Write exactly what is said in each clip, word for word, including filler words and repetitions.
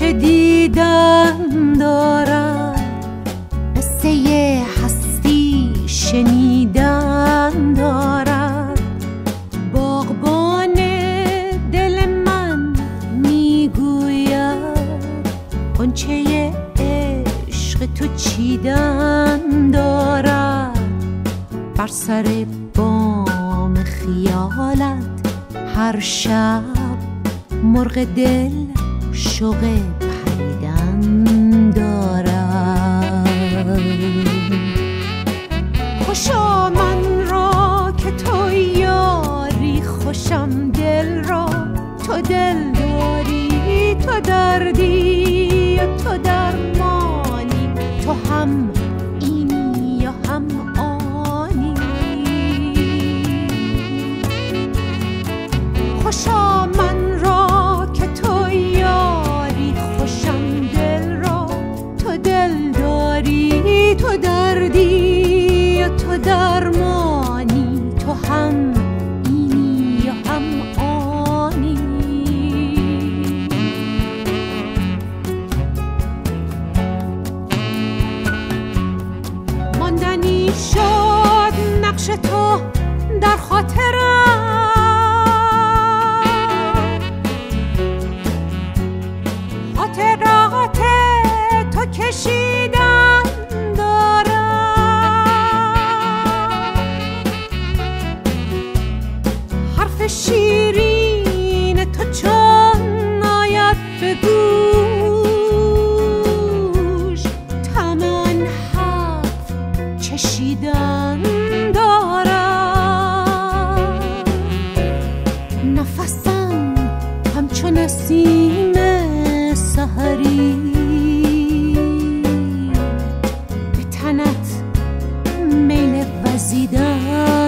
آنچه دیدن دارد، قصه هستی شنیدن دارد. باغبان دل من میگوید آنچه عشق تو چیدن دارد. بر سر بام خیالت هر شب مرغ دل شوق پریدن دارد. خوشا من را که تو یاری، خوشم دل را تو دل داری. تو دردی و تو درمانی، تو هم اینی یا هم آنی. خوشا من را که تو یاری، خوشم دل را تو دل داری. تو دردی و تو درمانی، تو هم اینی یا هم آنی. ماندنی شد نقش تو در خاطرم، خاطرات تو کشیدن دارم. حرف شیرین تو چون آید به گوش، طعم آن حرف چشیدن دارم. نفسم همچون نسیم سحری به تنت میل وزیدن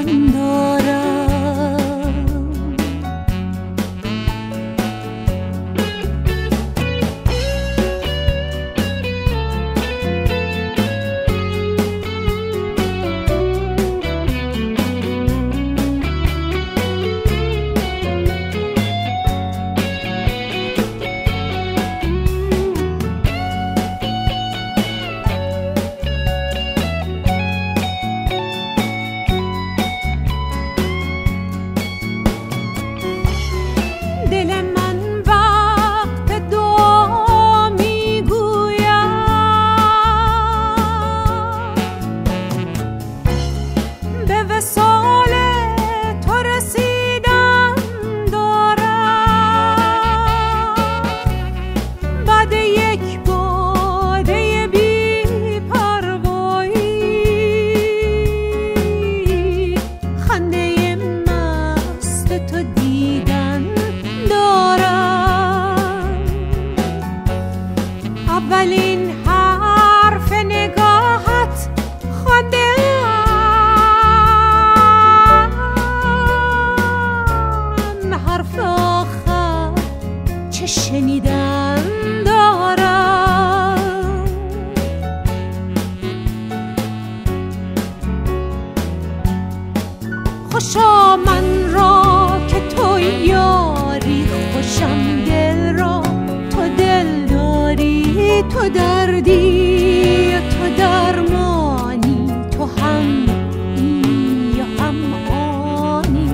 دارم. دل من وقت دعا میگوید، به وصال تو رسیدن دارم. بعد یک باده بی پروایی، خنده مست تو دیدن دارم. اولین حرف نگاهت خنده ام، حرف آخر چه شنیدن دارم. خوشا من را که تو یاری، خوشم دل را تو دل داری. تو دردی و تو درمانی، تو هم اینی یا هم آنی.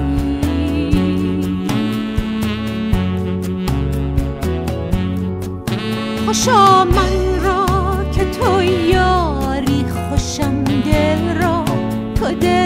خوشا من را که تو یاری، خوشم دل را تو دل